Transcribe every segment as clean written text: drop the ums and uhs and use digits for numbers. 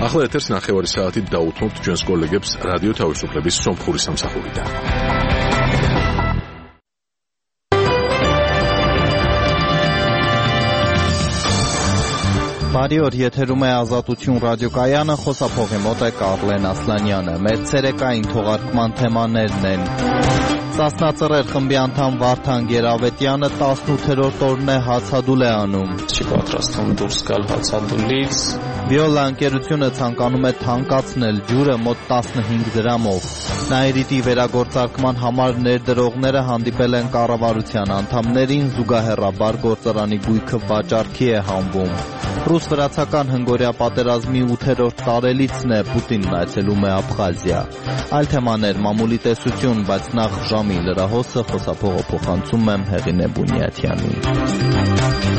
ახლა ეთერს 9 საათით დაუთმობთ ჩვენს კოლეგებს რადიო თავისუფლების სომხური სამსახურიდან. Բարի օր, եթերում է Ազատություն ռադիոկայանը, խոսափողի մոտ է Կարլեն Ասլանյանը։ Մեր ցերեկային թողարկման թեմաներն են. Սասնածռեր խմբի անդամ Վարդան Գերավետյանը 18-րդ օրն է հացադուլ է անում։ Չի պատրաստվում դուրս գալ հացադուլից։ Վիոլա ընկերությունը ցանկանում է թանկացնել ջուրը մոտ 15 դրամով։ Նաիրիտի վերագործարկման համար ներդրողները հանդիպել են կառավարության անդամներին, զուգահեռաբար գործարանի գույքը վաճառքի է հանվում։ Ռուս-վրացական հնգորյա պատերազմի 8-րդ տարելիցն է, Պուտինն այցելում է Աբխազիա։ Այլ թեմաներ, մամուլի տեսություն, բայց նախ ժամի լրահոսը, խոսափողը փոխանցում եմ Հեղինե Բունյաթյանին։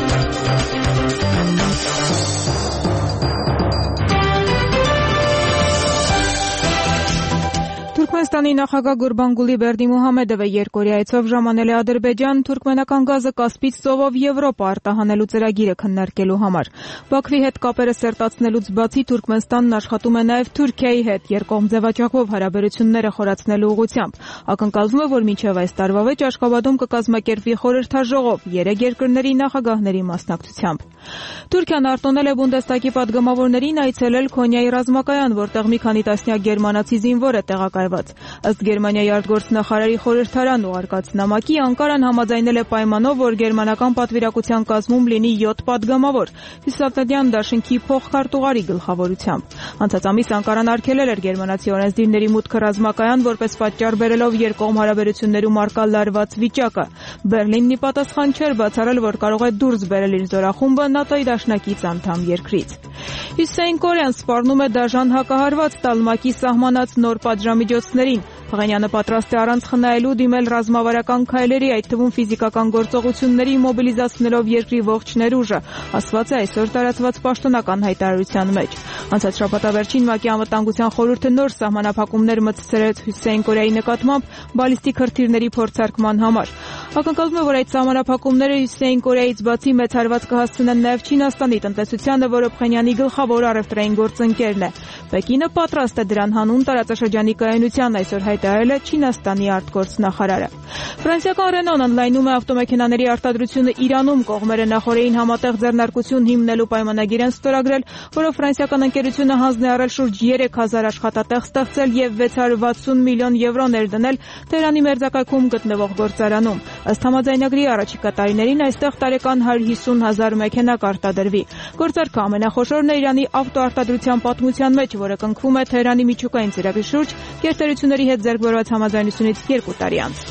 Թուրքմենստանի նախագահ Գուրբանգուլի Բերդիմուհամեդովը երկօրյա այցով ժամանել է Ադրբեջան թուրքմենական գազը Կասպից ծովով Եվրոպա արտահանելու ծրագիրը քննարկելու համար։ Բաքվի հետ կապերը սերտացնելուց բացի Թուրքմենստանն աշխատում է նաև Թուրքիայի հետ երկկողմ ձևաչափով հարաբերությունները խորացնելու ուղղությամբ։ Ակնկալվում է, որ մինչև այս տարվա վեճ Աշխաբադում կկազմակերպվի խորհրդաժողով 3 երկրների նախագահների մասնակցությամբ։ Թուրքիան արտոնել է Բունդեստագի պատգամավորներին այցելել Քոնիայի ռազմակայան, որտեղ մի քանի տասնյակ գերմանացի զինվոր է տեղակայված։ Ըստ Գերմանիայի արտգործնախարարի խորհրդարան ուղարկած նամակի Անկարան համաձայնել է պայմանով, որ գերմանական պատվիրակության կազմում լինի 7 պատգամավոր Հյուսատանյան դաշինքի փոխքարտուղարի գլխավորությամբ։ Անցած ամիս Անկարան արգելել էր գերմանացի օրենսդիրների մուտքը ռազմակայան, որպես պատճառ բերելով երկկողմ հարաբերություններում առկա լարված վիճակը։ Բերլինն ի պատասխան չէր բացառել, որ կարող է դուրս բերել իր զորախումբը ՆԱՏՕ-ի դաշնակից անդամ երկրից։ Հյուսիսային Կորեան սպառնում է դաժան հակահարված տալ ՄԱԿ-ի սահմանած նոր պատժամիջոցներին։ Փղանյանը պատրաստ է առանց խնայելու դիմել ռազմավարական քայլերի, այդ թվում ֆիզիկական գործողությունների, մոբիլիզացնելով երկրի ողջ ներուժը, ասված է այսօր տարածված պաշտոնական հայտարարության մեջ։ Անցած շաբաթավերջին ՄԱԿ-ի անվտանգության խորհուրդը նոր սահմանափակումներ մտցրեց Հյուսիսային Կորեայի նկատմամբ բալիստիկ հրթիռների փորձարկման համար։ Ակնկալվում է, որ այդ սահմանափակումները Հյուսիսային Կորեայից բացի մեծ հարված կհասցնեն նաև Չինաստանի տնտեսությանը, որը Փխենյանի գլխավոր առևտրային գործընկերն է։ Պեկինը պատրաստ է դրան հանուն տարածաշրջանի կայունության, այսօր հայտարարել է Չինաստանի արտգործնախարարը։ Ֆրանսիական Ռենոն ընդլայնում է ավտոմեքենաների արտադրությունը Իրանում, կողմերը նախորդին համատեղ ձեռնարկություն հիմնելու պայմանագիր են ստորագրել, որով ֆրանսիական ընկերությունը հանձն է առել շուրջ 3000 աշխատատեղ ստեղծել եւ 660 միլիոն եվրո ներդնել Թեհրանի մերձակայքում գտնվող գործարանում։ Ըստ համաձայնագրի առաջիկա տարիներին այստեղ տարեկան 150,000 մեքենա կարտադրվի։ Գործարքը ամենախոշորն է Իրանի ավտոարտադրության պատմության մեջ, որը կնքվում է Թեհրանի միջուկային ծրագրի շուրջ գերտերությունների հետ ձեռք բերված համաձայնությունից 2 տարի անց։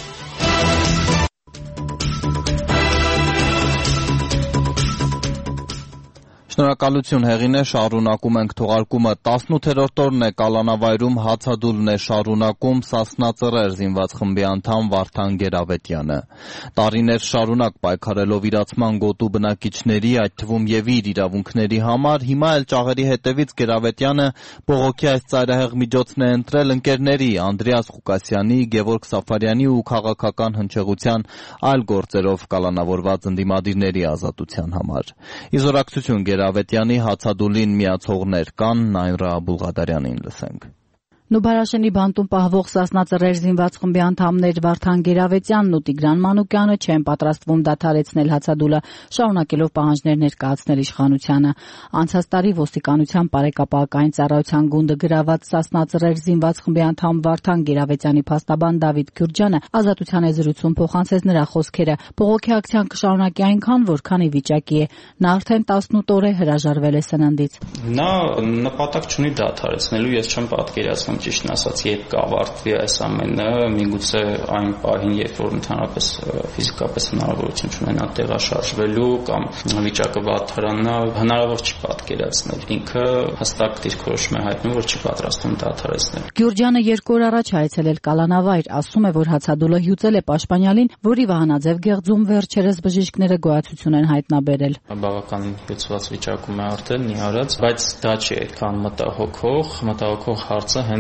Շնորհակալություն Հեղինե, շարունակում ենք թողարկումը։ 18-րդ օրն է Կալանավայրում հացադուլն է շարունակում Սասնածռեր զինված խմբի անդամ Վարդան Գերավետյանը։ Տարիներ շարունակ պայքարելով իրացման գոտու բնակիչների, այդ թվում եւ իր իրավունքների համար, հիմա էլ ճաղերի հետևից Գերավետյանը բողոքի այս ծայրահեղ միջոցն է ընտրել ընկերների Անդրեաս Ղուկասյանի, Գևորգ Սաֆարյանի ու քաղաքական հնչեղության այլ գործերով կալանավորված ընդդիմադիրների ազատության համար։ Իզորակցություն Գերավետյանի հացադուլին միացողներ կան, Նայրա Բուլղադարյանին լսենք։ Նուբարաշենի բանտում պահվող Սասնածռեր զինված խմբի անդամներ Վարդան Գերավետյանն ու Տիգրան Մանուկյանը չեն պատրաստվում դադարեցնել հացադուլը, շարունակելով պահանջներ ներկայացնել իշխանությանը։ Անցած տարի ոստիկանության բարեկապահական ծառայության գունդը գրաված Սասնածռեր զինված խմբի անդամ Վարդան Գերավետյանի փաստաբան Դավիթ Քյուրջյանը ազատության է զրույցում փոխանցեց նրա խոսքերը։ Բողոքի ակցիան կշարունակի այնքան, որքան ի վիճակի է։ Նա արդեն 18 օր է հրաժարվել է սննդից։ Նա նպատակ չունի դադարեցնելու, ես չեմ պատկերացնում ճիշտն ասած, երբ կավարտվի այս ամենը, միգուցե այն պահին, երբ որ ընդհանրապես ֆիզիկապես հնարավորություն չունենա տեղաշարժվելու կամ վիճակը վատթարանա, հնարավոր չի պատկերացնել։ Ինքը հստակ դիրքորոշում է հայտնում, որ չի պատրաստվում դադարեցնել։ Գյուրջյանը 2 օր առաջ այցելել Կալանավայր, ասում է, որ հացադուլը հյուծել է պաշտպանյալին, որի Վահանաձև գեղձում վերջերս բժիշկները գոյացություն են հայտնաբերել։ Բավականին հյուծված վիճակում է արդեն նիհարած, բայց դա չի այդքան մտահոգող հարցը հենց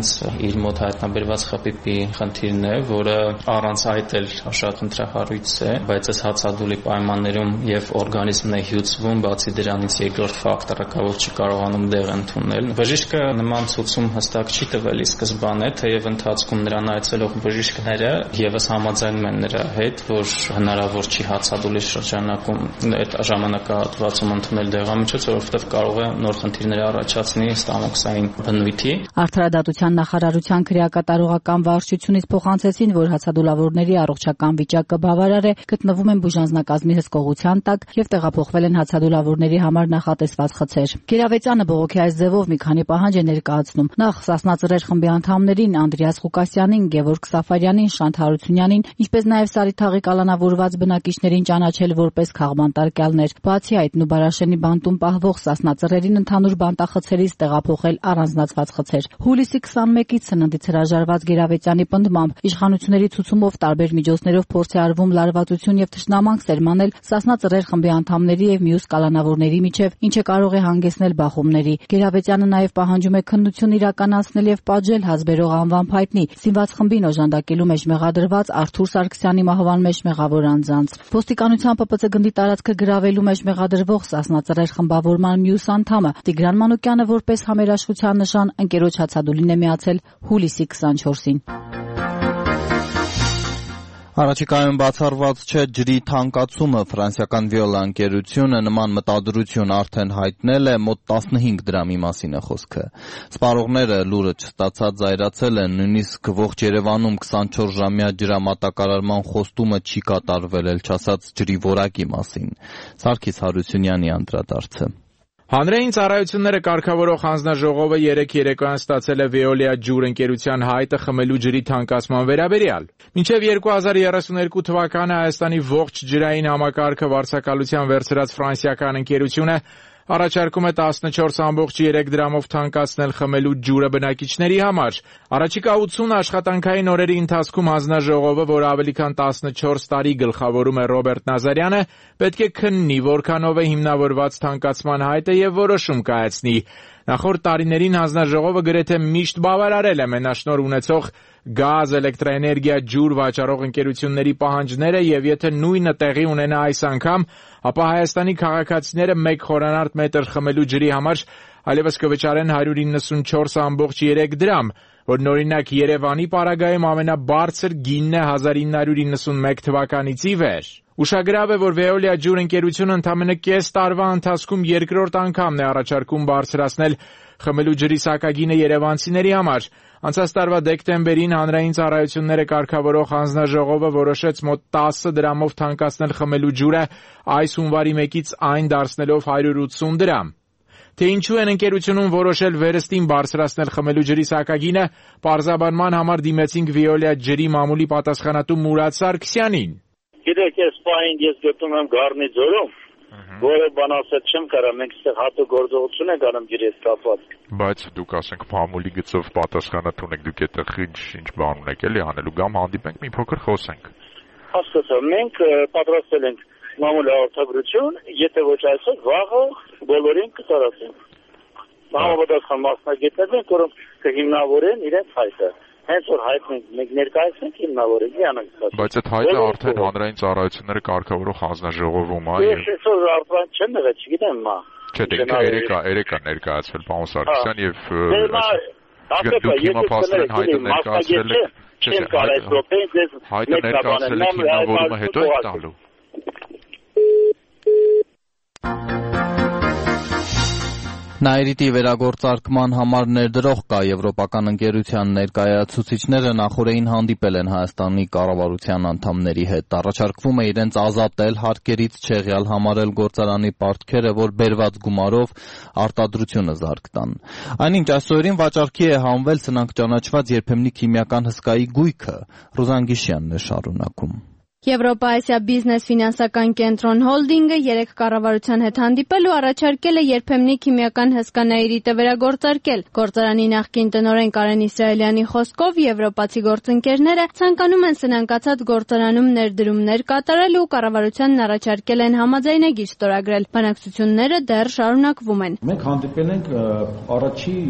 հենց իր մոտ հայտնաբերված ԽՊԻ խնդիրն է, որը առանց այդ էլ շատ ընտրահարույց է, բայց այս հացադուլի պայմաններում եւ օրգանիզմն է հյուծվում, բացի դրանից երկրորդ ֆակտորը կա, որ չի կարողանում դեղ ընդունել։ Բժիշկը նման ցուցում հստակ չի տվել ի սկզբանե, թեև ընթացքում նրան այցելող բժիշկները եւս համաձայնում են նրա հետ, որ հնարավոր չի հացադուլի շրջանակում այդ ժամանակահատվածում ընդունել դեղամիջոց, որովհետեւ կարող է նոր խնդիրներ առաջացնի ստամոքսային բնույթի։ Արդարադատության նախարարության քրեակատարողական վարչությունից փոխանցեցին, որ հացադուլավորների առողջական վիճակը բավարար է, գտնվում են բուժանձնակազմի հսկողության տակ եւ տեղափոխվել են հացադուլավորների համար նախատեսված խցեր։ Գերավեծյանը բողոքի այս ձևով մի քանի պահանջ է ներկայացնում։ Նախ Սասնա-Ծռեր խմբի անդամներին Անդրեաս Ղուկասյանին, Գևորգ Սաֆարյանին, Շանթ Հարությունյանին, ինչպես նաեւ Սարիթաղի կալանավորված բնակիչներին ճանաչել որպես քաղբան տարկյալներ։ Բացի այդ, Նուբարաշենի բանտում պահվող Սասնա-Ծռերին ընդհանուր բանտախցերից տեղափոխել առանձնացված խցեր։ Հուլիսի 21-ից սննդից հրաժարված Գերավեծյանի պնդմամբ իշխանությունների ցուցումով տարբեր միջոցներով փորձ է արվում լարվածություն եւ թշնամանք սերմանել Սասնա-Ծռեր խմբի անդամների եւ մյուս կալանավորների միջև, ինչը կարող է հանգեցնել բախումների։ Գերավեծյանը նաեւ պահանջում է քննություն իրականացնել եւ պատժել հազբերող անվամբ հայտնի Սինված խմբին օժանդակելու մեջ մեղադրված Արթուր Սարգսյանի մահվան մեջ մեղավոր անձանց։ Ոստիկանության ՊՊՑ գնդի տարածքը գրավելու մեջ մեղադրվող Սասնա-Ծռեր խմբավորման մյուս անդամը Տիգրան Մանուկյանը որպես համերաշխության նշան ընկերոջ հացադուլին է միացել հուլիսի 24-ին։ Առաջիկայում բացառված չէ ջրի թանկացումը։ Ֆրանսիական Վիոլա ընկերությունը նման մտադրություն արդեն հայտնել է, մոտ 15 դրամի մասին է խոսքը։ Սպառողները լուրը չստացած զայրացել են, նույնիսկ ողջ Երևանում 24-ժամյա ջրամատակարարման խոստումը չի կատարվել, էլ չասած ջրի որակի մասին։ Սարգիս Հարությունյանի անդրադարձը։ Հանրային ծառայությունները կարգավորող հանձնաժողովը երեկ երեկոյան ստացել է Veolia ջուր ընկերության հայտը խմելու ջրի թանկացման վերաբերյալ։ Մինչև 2032 թվականը Հայաստանի ողջ ջրային համակարգը վարձակալության վերցրած ֆրանսիական ընկերությունը առաջարկում է 14.3 դրամով թանկացնել խմելու ջուրը բնակիչների համար։ Առաջիկա 80 աշխատանքային օրերի ընթացքում հանձնաժողովը, որ ավելի քան 14 տարի գլխավորում է Ռոբերտ Նազարյանը, պետք է քննի, որքանով է հիմնավորված թանկացման հայտը եւ որոշում կայացնի։ Նախորդ տարիներին հանձնաժողովը գրեթե միշտ բավարարել է մենաշնորհ ունեցող գազ, էլեկտրաէներգիա, ջուր վաճառող ընկերությունների պահանջները եւ եթե նույնը տեղի ունենա այս անգամ, ապա Հայաստանի քաղաքացիները 1 խորանարդ մետր խմելու ջրի համար այլևս կվճարեն 194.3 դրամ, որն օրինակ Երևանի պարագայում ամենաբարձր գինն է 1991 թվականից ի վեր։ Ուշագրավ է, որ Veolia ջուր ընկերությունը ընդամենը կես տարվա ընթացքում երկրորդ անգամն է առաջարկում բարձրացնել խմելու ջրի սակագինը երևանցիների համար։ Անցած տարվա դեկտեմբերին հանրային ծառայությունները կարգավորող հանձնաժողովը որոշեց մոտ 10 դրամով թանկացնել խմելու ջուրը, այս հունվարի 1-ից այն դարձնելով 180 դրամ։ Թե ինչու են ընկերությունում որոշել վերստին բարձրացնել խմելու ջրի սակագինը, պարզաբանման համար դիմեցինք Veolia ջրի մամուլի պատասխանատու Մուրադ Սարգսյանին։ Գիտեք, այս պահին ես գտնում եմ Գառնի ձորում, որը բան ասել չեմ կարող, մենք այստեղ հատուկ գործողություն ենք անում ջրի հետ կապված։ Բայց դուք ասենք մամուլի գծով պատասխանատու եք, դուք այդտեղ ինչ բան ունեք էլի անելու, կամ հանդիպենք մի փոքր խոսենք։ Հասկացա, մենք պատրաստել ենք մամուլի հաղորդագրություն, եթե ոչ այսօր, վաղը բոլորին կտարածենք։ Համապատասխան մասնագետներ են, որոնք կհիմնավորեն իրենց հայտը։ Հենց որ հայտնենք, մենք ներկայացնենք հիմնավորենք իրանք։ Բայց այդ հայտը արդեն հանրային ծառայությունները կարգավորող հանձնաժողովում է։ Ես այսօր արդեն չեմ եղել, չգիտեմ մա։ Չէ, երեկա ներկայացվել պարոն Սարգսյան եւ դուք հիմա փաստորեն հայտը ներկայացրել եք։ Հայտը ներկայացրել եք հիմնավորումը հետո եք տալու։ Նաիրիտի վերագործարկման համար ներդրող կա եվրոպական ընկերության ներկայացուցիչները նախորդին հանդիպել են Հայաստանի կառավարության անդամների հետ։ Առաջարկվում է իրենց ազատել հարկերից, չեղյալ համարել գործարանի պարտքերը, որ բերված գումարով արտադրությունը զարգ տան։ Այնինչ այսօրին վաճառքի է հանվել սնանք ճանաչված երբեմնի քիմիական հսկայի գույքը։ Ռուզան Գիշյանն է շարունակում։ Եվրոպա-Ասիա բիզնես ֆինանսական կենտրոն հոլդինգը երեք կառավարության հետ հանդիպել ու առաջարկել է երբեմնի քիմիական հսկա Նաիրիտը վերագործարկել։ Գործարանի նախկին տնօրեն Կարեն Իսրայելյանի խոսքով եվրոպացի գործընկերները ցանկանում են սնանկացած գործարանում ներդրումներ կատարել ու կառավարությանն առաջարկել են համաձայնագիր ստորագրել։ Բանակցությունները դեռ շարունակվում են։ Մենք հանդիպել ենք առաջի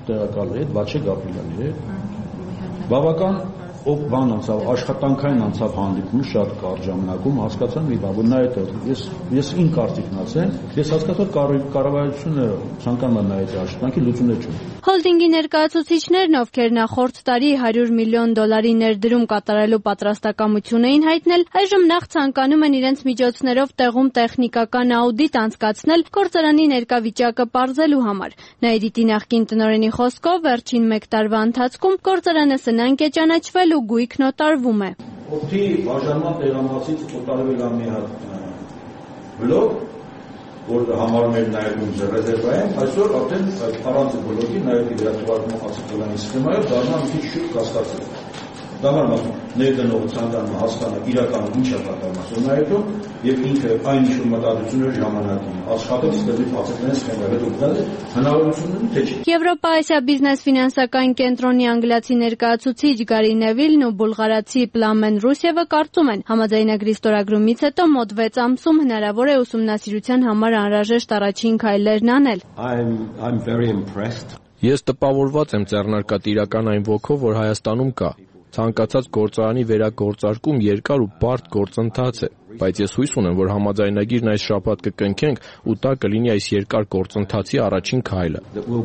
տեղակալի հետ, Վաչե Գաբրիելյանի հետ, բավական բան անցավ, աշխատանքային անցավ հանդիպում շատ կարճ ժամանակում, հասկացան մի բան, որ նա այդ ես իմ կարծիքն ասեմ, ես հասկացա կառավարությունը ցանկանում է այդ աշխատանքի լուծումներ չունի։ Հոլդինգի ներկայացուցիչներն, ովքեր նախորդ տարի $100 միլիոն ներդրում կատարելու պատրաստակամություն էին հայտնել, այժմ նախ ցանկանում են իրենց միջոցներով տեղում տեխնիկական աուդիտ անցկացնել գործարանի ներկա վիճակը պարզելու համար։ Նաիրիտի նախկին տնօրենի խոսքով վերջին 1 տարվա ընթացքում գործարանը սնանկ է ճանաչվել ու գույքն օտարվում է։ Օդի բաժանման տեղամասից օտարվել է մի հատ բլոկ, որ համարում էր նաև ռեզերվային, այսօր արդեն առանց բլոկի նաև վերաթվարկման ացիկլային սխեմայով դառնա մի քիչ շուտ կասկածել։ Դա համար ներդնողը ցանկանում հասկանա իրականում ինչ է կատարվում սխեմայում եւ ինքը այն ինչ որ մտադրություններ ժամանակին աշխատող ստեղծի փոխեցնեն սխեմայով դարձել հնարավորություն ունի թե չի։ Եվրոպա-Ասիա բիզնես ֆինանսական կենտրոնի անգլիացի ներկայացուցիչ Գարի Նևիլն ու բուլղարացի Պլամեն Ռուսևը կարծում են, համաձայնագրի ստորագրումից հետո մոտ 6 ամսում հնարավոր է ուսումնասիրության համար անհրաժեշտ առաջին քայլերն անել։ I'm very impressed. Ես տպավորված եմ ձեռնարկատիրական այն ոգով, որ Հայաստանում կա։ Ցանկացած գործարանի վերագործարկում երկար ու բարդ գործընթաց է, բայց ես հույս ունեմ, որ համաձայնագիրն այս շաբաթ կկնքենք ու դա կլինի այս երկար գործընթացի առաջին քայլը։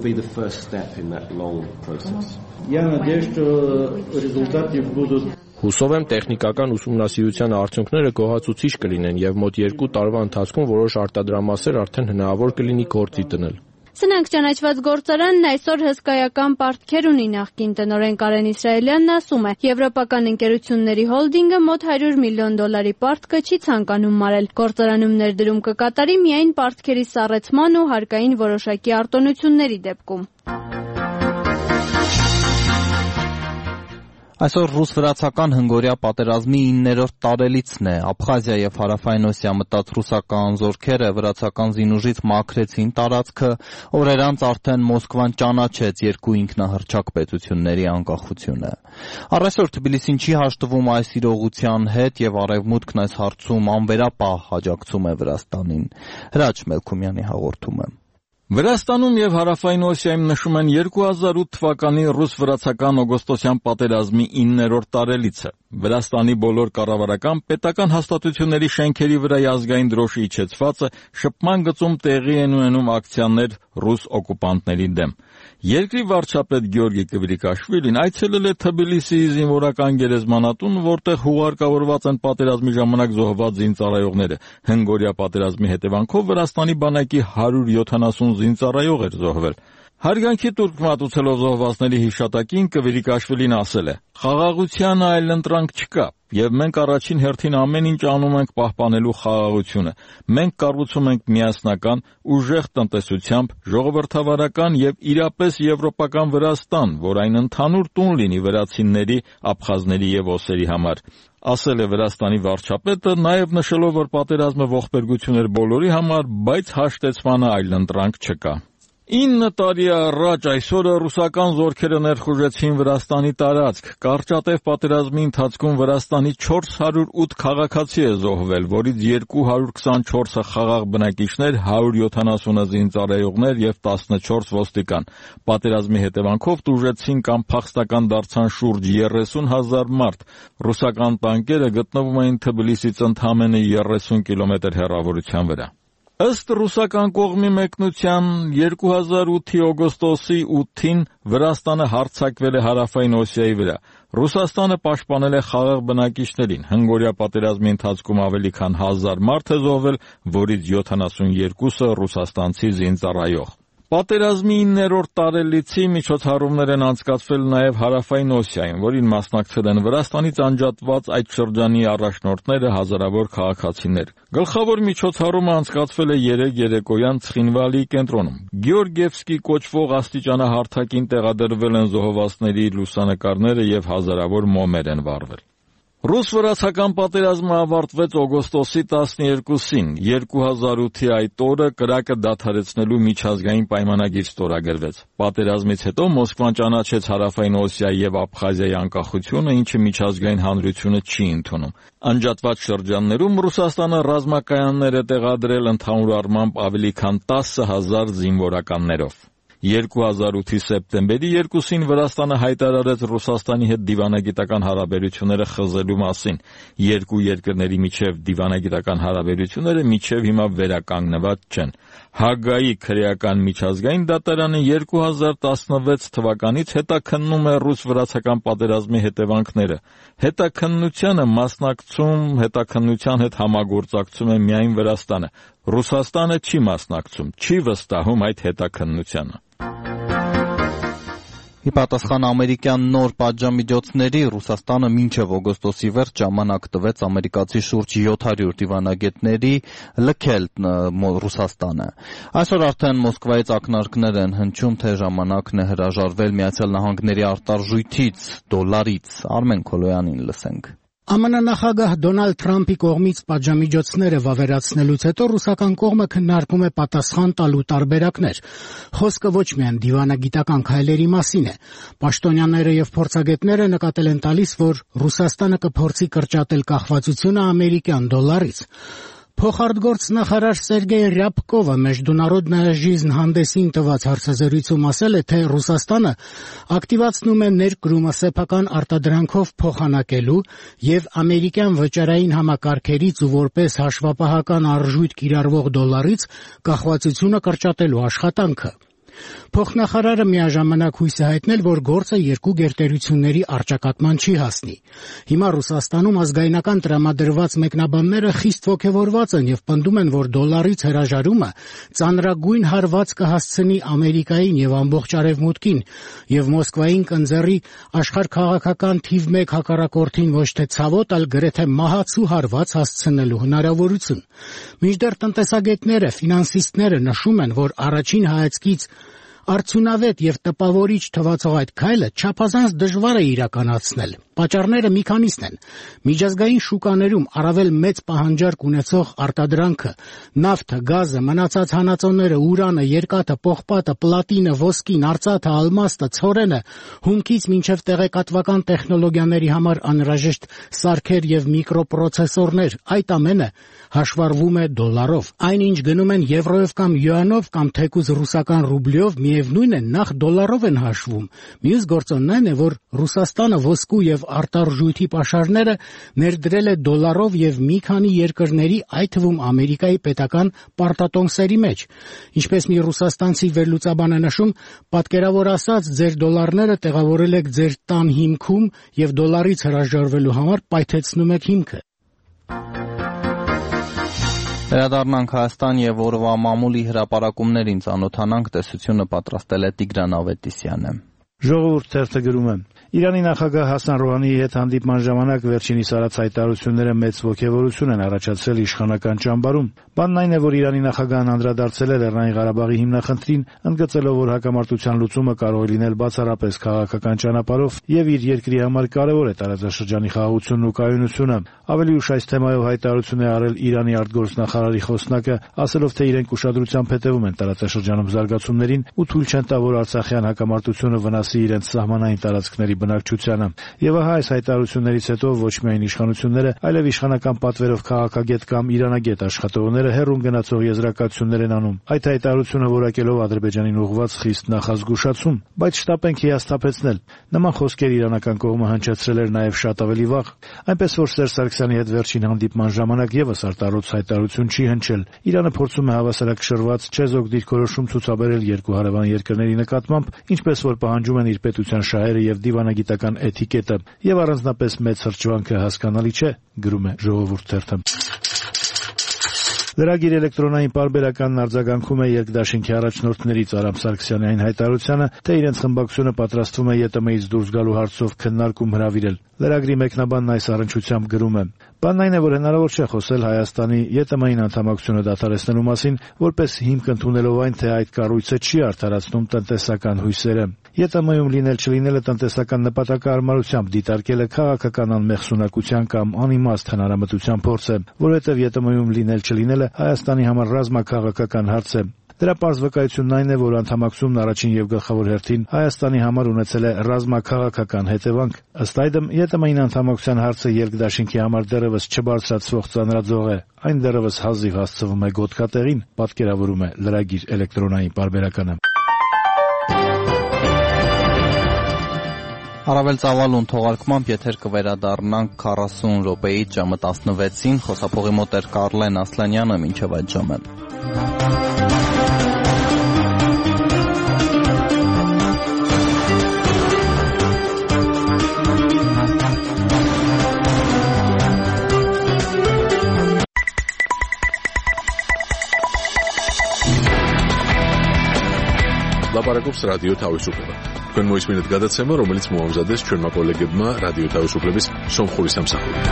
Հուսով եմ տեխնիկական ուսումնասիրության արդյունքները գոհացուցիչ կլինեն եւ մոտ 2 տարվա ընթացքում որոշ արտադրամասեր արդեն հնարավոր կլինի գործի դնել։ Սնանկ ճանաչված գործարանն այսօր հսկայական պարտքեր ունի։ Նախկին տնօրեն Կարեն Իսրայելյանն ասում է, եվրոպական ընկերությունների հոլդինգը մոտ $100 միլիոն պարտքը չի ցանկանում մարել։ Գործարանում ներդրում կկատարի միայն պարտքերի սառեցման ու հարկային որոշակի արտոնությունների դեպքում։ Այսօր ռուս-վրացական հնգորյա պատերազմի 9-րդ տարելիցն է։ Աբխազիա եւ Հարավային Օսիա մտած ռուսական զորքերը վրացական զինուժից մաքրեցին տարածքը, օրեր անց արդեն Մոսկվան ճանաչեց երկու ինքնահռչակ պետությունների անկախությունը։ Առայսօր Թբիլիսին չի հաշտվում այս իրողության հետ եւ Արևմուտքն այս հարցում անվերապահ աջակցում է Վրաստանին։ Հրաչ Մելքումյանի հաղորդումը։ Վրաստանում եւ Հարավային Օսիայում նշում են 2008 թվականի ռուս-վրացական օգոստոսյան պատերազմի 9-րդ տարելիցը։ Վրաստանի բոլոր կառավարական պետական հաստատությունների շենքերի վրա ազգային դրոշի իջեցվածը շփման գծում տեղի են ունենում ակցիաներ ռուս օկուպանտների դեմ։ Երկրի վարչապետ Գյորգի Կվրիկաշվիլին այցելել է Թբիլիսիի զինվորական գերեզմանատուն, որտեղ հուղարկավորված են պատերազմի ժամանակ զոհված զինծառայողները։ Հնգորյա պատերազմի հետևանքով Վրաստանի բանակի 170 զինծառայող էր զոհվել։ Հարգանքի տուրք մատուցելով զոհվածների հիշատակին Կվրիկաշվիլին ասել է. «Խաղաղության այլընտրանք չկա, եւ մենք առաջին հերթին ամեն ինչ անում ենք պահպանելու խաղաղությունը։ Մենք կառուցում ենք միասնական, ուժեղ տնտեսությամբ, ժողովրդավարական եւ իրապես եվրոպական Վրաստան, որ այն ընդհանուր տուն լինի վրացիների, աբխազների եւ օսերի համար», ասել է Վրաստանի վարչապետը, նաեւ նշելով, որ պատերազմը ողբերգություն էր բոլորի համար, բայց հաշտեցմանը այլընտրանք չկա։ 9 տարի առաջ այսօրը ռուսական զորքերը ներխուժեցին Վրաստանի տարածք։ Կարճատև պատերազմի ընթացքում Վրաստանի 408 քաղաքացի է զոհվել, որից 224-ը խաղաղ բնակիչներ, 170-ը զինծառայողներ եւ 14 ոստիկան։ Պատերազմի հետևանքով տուժեցին կամ փախստական դարձան շուրջ 30,000 մարդ։ Ռուսական տանկերը գտնվում էին Թբիլիսից ընդամենը 30 կիլոմետր հեռավորության վրա։ Ըստ ռուսական կողմի մեկնության 2008-ի օգոստոսի 8-ին Վրաստանը հարձակվել է Հարավային Օսիայի վրա։ Ռուսաստանը պաշտպանել է խաղաղ բնակիչներին։ Հնգորյա պատերազմի ընթացքում ավելի քան 1000 մարդ է զոհվել, որից 72-ը ռուսաստանցի զինծառայող։ Պատերազմի 9-րդ տարելիցի միջոցառումներ են անցկացվել նաև Հարավային Օսիայում, որին մասնակցել են Վրաստանից անջատված այդ շրջանի առաջնորդները, հազարավոր քաղաքացիներ։ Գլխավոր միջոցառումը անցկացվել է 3 երեկոյան Ցխինվալի կենտրոնում։ Գեորգիևսկի կոչվող աստիճանահարթակին տեղադրվել են զոհվածների լուսանկարները եւ հազարավոր մոմեր են վառվել։ Ռուս-վրացական պատերազմը ավարտվեց օգոստոսի 12-ին։ 2008-ի այդ օրը կրակը դադարեցնելու միջազգային պայմանագիր ստորագրվեց։ Պատերազմից հետո Մոսկվան ճանաչեց Հարավային Օսիայի եւ Աբխազիայի անկախությունը, ինչը միջազգային հանրությունը չի ընդունում։ Անջատված շրջաններում Ռուսաստանը ռազմակայաններ է տեղադրել ընդհանուր առմամբ ավելի քան 10,000 զինվորականներով։ 2008-ի սեպտեմբերի 2-ին Վրաստանը հայտարարեց Ռուսաստանի հետ դիվանագիտական հարաբերությունները խզելու մասին։ Երկու երկրների միջև դիվանագիտական հարաբերությունները մինչև հիմա վերականգնված չեն։ Հագայի քրեական միջազգային դատարանը 2016 թվականից հետաքննում է ռուս-վրացական պատերազմի հետևանքները։ Հետաքննության հետ համագործակցում է միայն Վրաստանը։ Ռուսաստանը չի մասնակցում, չի վստահում այդ հետաքննությանը։ Ի պատասխան ամերիկյան նոր պատժամիջոցների Ռուսաստանը մինչև օգոստոսի վերջ ժամանակ տվեց ամերիկացի շուրջ 700 դիվանագետների լքել Ռուսաստանը։ Այսօր արդեն Մոսկվայից ակնարկներ են հնչում, թե ժամանակն է հրաժարվել Միացյալ Նահանգների արտարժույթից, դոլարից։ Արմեն Քոլոյանին լսենք։ ԱՄՆ նախագահ Դոնալդ Թրամփի կողմից պատժամիջոցները վավերացնելուց հետո ռուսական կողմը քննարկում է պատասխան տալու տարբերակներ։ Խոսքը ոչ միայն դիվանագիտական քայլերի մասին է։ Պաշտոնյաները եւ փորձագետները նկատել են տալիս, որ Ռուսաստանը կփորձի կրճատել կախվածությունը ամերիկյան դոլարից։ Փոխարտգործնախարար Սերգեյ Ռյաբկովը Մեջդունարոդնայա ժիզն հանդեսին տված հարցազրույցում ասել է, թե Ռուսաստանը ակտիվացնում է ներկրումը սեփական արտադրանքով փոխանակելու եւ ամերիկյան վճարային համակարգերից ու որպես հաշվապահական արժույթ կիրառվող դոլարից կախվածությունը կրճատելու աշխատանքը։ Փոխնախարարը միաժամանակ հույս է հայտնել, որ գործը երկու գերտերությունների առճակատման չի հասնի։ Հիմա Ռուսաստանում ազգայնական տրամադրված մեկնաբանները խիստ ոգևորված են եւ պնդում են, որ դոլարից հրաժարումը ծանրագույն հարված կհասցնի Ամերիկային եւ ամբողջ Արևմուտքին եւ Մոսկվային կընձեռի աշխարհքաղաքական թիվ 1 հակառակորդին ոչ թե ցավոտ, այլ գրեթե մահացու հարված հասցնելու հնարավորություն։ Մինչդեռ տնտեսագետները, ֆինանսիստները նշում են, որ առաջին հայացքից արդյունավետ եւ տպավորիչ թվացող այդ քայլը չափազանց դժվար է իրականացնել։ Պատճառները մի քանիսն են։ Միջազգային շուկաներում առավել մեծ պահանջարկ ունեցող արտադրանքը, նավթը, գազը, մնացած հանածոները, ուրանը, երկաթը, պողպատը, պլատինը, ոսկին, արծաթը, ալմաստը, ցորենը, հումքից մինչև տեղեկատվական տեխնոլոգիաների համար անհրաժեշտ սարքեր եւ միկրոպրոցեսորներ, այդ ամենը հաշվառվում է դոլարով։ Այնինչ գնում են եվրոյով կամ յուանով կամ թեկուզ ռուսական ռուբլյով, միևնույն է, նախ դոլարով են հաշվում։ Մյուս գործոնն այն է, որ Ռուսաստանը ոսկու եւ արտարժույթի պաշարները ներդրել է դոլարով եւ մի քանի երկրների, այդ թվում Ամերիկայի պետական պարտատոմսերի մեջ։ Ինչպես մի ռուսաստանցի վերլուծաբան է նշում, պատկերավոր ասած, ձեր դոլարները տեղավորել եք ձեր տան հիմքում եւ դոլարից հրաժարվելու համար պայթեցնում եք հիմքը։ Վերադառնանք Հայաստան եւ օրվա մամուլի հրապարակումներին ծանոթանանք, տեսությունը պատրաստել է Տիգրան Ավետիսյանը։ Ժողովուրդ թերթը գրում է. Իրանի նախագահ Հասան Ռոհանիի հետ հանդիպման ժամանակ վերջինիս արած հայտարարությունները մեծ ոգևորություն են առաջացրել իշխանական ճամբարում։ Բանն այն է, որ Իրանի նախագահն անդրադարձել է Լեռնային Ղարաբաղի հիմնախնդրին, ընդգծելով, որ հակամարտության լուծումը կարող է լինել բացառապես քաղաքական ճանապարհով եւ իր երկրի համար կարեւոր է տարածաշրջանի խաղաղությունն ու կայունությունը։ Ավելի ուշ այս թեմայով հայտարարություն է արել Իրանի արտգործնախարարի խոսնակը, ասելով, թե իրենք ուշադրությամբ հետևում են տարածաշրջանում զարգացումներին ու թույլ չեն տա, որ Արցախյան հակամարտությունը վնասի իրենց սահմանային տարածքների բնակչությանը։ Եվ ահա այս հայտարարություններից հետո ոչ միայն իշխանությունները, այլև իշխանական պատվերով քաղաքագետ կամ իրանագետ աշխատողները հեռուն գնացող եզրակացություններ են անում։ Այդ հայտարարությունը որակելով Ադրբեջանին ուղղված խիստ նախազգուշացում, բայց շտապ ենք հիասթափեցնել։ Նման խոսքեր իրանական կողմը հնչեցրել էր նաև շատ ավելի վաղ, այնպես որ Սերժ Սարգսյանի հետ վերջին հանդիպման ժամանակ եւս արտահայտված հայտարարություն չի հնչել։ Իրանը փորձում է հավասարակշռված չեզոք դիրքորոշում ցուցաբերել երկու հարևան երկրների նկատմամբ, ինչպես որ պահանջում են իր պետության շահերը եւ դիվանագիտական էթիկետը, եւ առանձնապես մեծ հրճվանքը հասկանալի չէ, գրում է Ժողովուրդ թերթը։ Լրագիր էլեկտրոնային պարբերականն արձագանքում է երկդաշինքի առաջնորդներից Արամ Սարգսյանի այն հայտարարությանը, թե իրենց խմբակցությունը պատրաստվում է ԵՏՄ-ից դուրս գալու հարցով քննարկում հրավիրել։ Լրագրի մեկնաբանն այս առնչությամբ գրում է. Բանն այն է, որ հնարավոր չէ խոսել Հայաստանի ԵՏՄ-ին անդամակցությունը դադարեցնելու մասին, որպես հիմք ընդունելով այն, թե այդ կառույցը չի արդարացնում տնտեսական հույսերը։ ԵՏՄ-ում լինել չլինելը տնտեսական նպատակահարմարությամբ դիտարկելը քաղաքական անմեղսունակության կամ անիմաստ հնարամտության փորձ է, որովհետև ԵՏՄ-ում լինել չլինելը Հայաստանի համար ռազմաքաղաքական հարց է։ Դրա պարզ վկայությունն այն է, որ անդամակցումն առաջին եւ գլխավոր հերթին Հայաստանի համար ունեցել է ռազմաքաղաքական հետևանք։ Ըստ այդմ, ԵՏՄ-ին անդամակցության հարցը երկդաշինքի համար դեռևս չբարձրացվող ծանրաձող է, այն դեռևս հազիվ հասցվում է գոտկատեղին, պատկերավորում է լրագիր էլեկտրոնային պարբերականը։ Առավել ծավալուն թողարկմամբ եթեր կվերադառնանք 40 րոպեի ժամը 16-ին, խոսափողի մոտ էր Կարլեն Ասլանյանը, մինչև այդ ժամը։ Լապարակობს ռադիո თავისუფლება։ Თქვენ მოისმინეთ გადაცემა, რომელიც მოამზადეს ჩვენმა კოლეგებმა რადიო თავისუფლების სომხური სამსახური.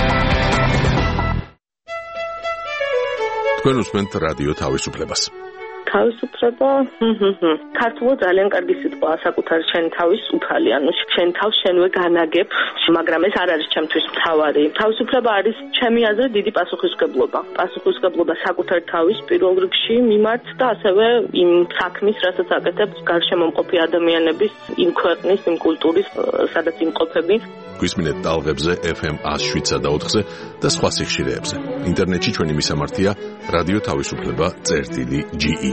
თქვენ უსმენთ რადიო თავისუფლებას. თავისუფლება, ქართულად ძალიან კარგი სიტყვაა საკუთარი შენ თავის უფალი, ანუ შენ თავს შენვე განაგებ, მაგრამ ეს არ არის ჩემთვის მთავარი. თავისუფლება არის ჩემი აზრით დიდი პასუხისმგებლობა. პასუხისმგებლობა საკუთარ თავის პირველ რიგში მიმართ და ასევე იმ საქმის, რასაც აკეთებ გარშემო მყოფი ადამიანების, იმ ქვეყნის, იმ კულტურის, სადაც იმყოფები. გვისმინეთ ტალღებზე FM 107.4-ზე და სხვა სიხშირეებზე. ინტერნეტში ჩვენი მისამართია რადიო თავისუფლება.ge.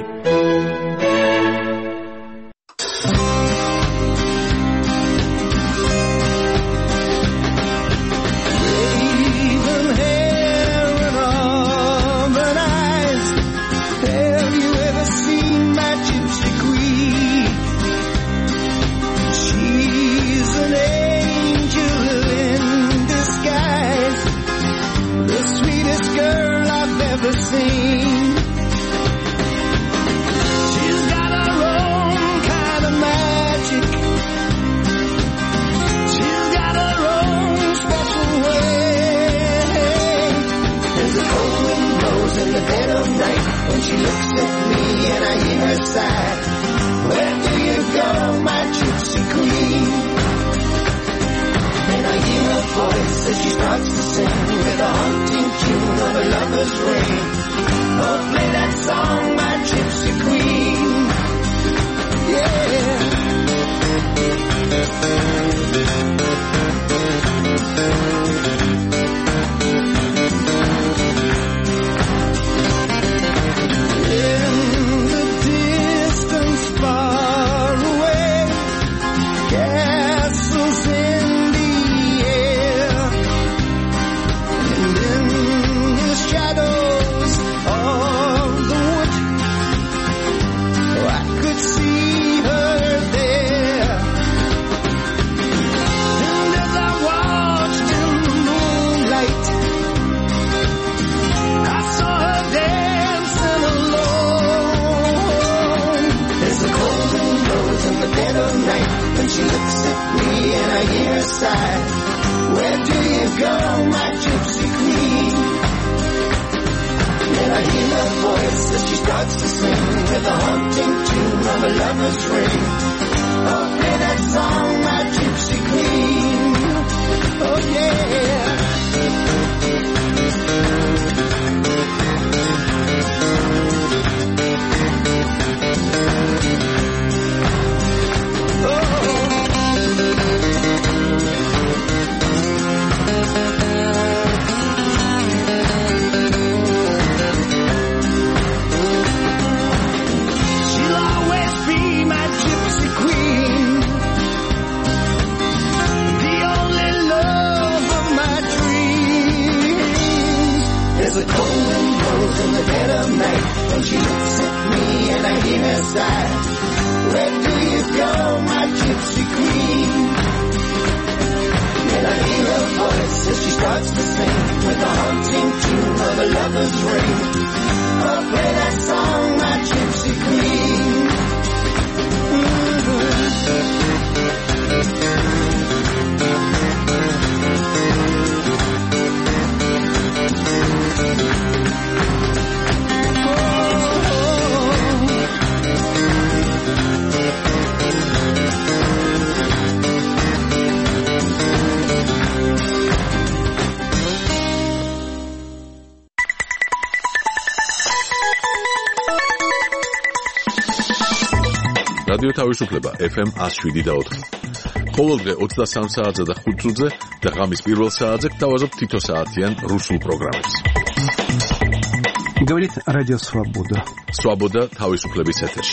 რადიო თავისუფლება FM 107.4. ყოველდღე 23 საათზე და 5 წუთზე და ღამის პირველ საათზე გთავაზობთ თითო საათიან რუსულ პროგრამებს. Говорит Радио Свобода. Свобода თავისუფლების ეთერში.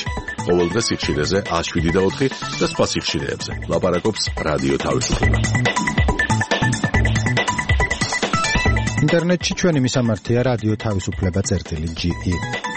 ყოველდღე სიხშირეზე 107.4 და სხვა სიხშირეებზე. ლაპარაკობს რადიო თავისუფლება. ინტერნეტში ჩვენი მისამართია რადიო თავისუფლება.ge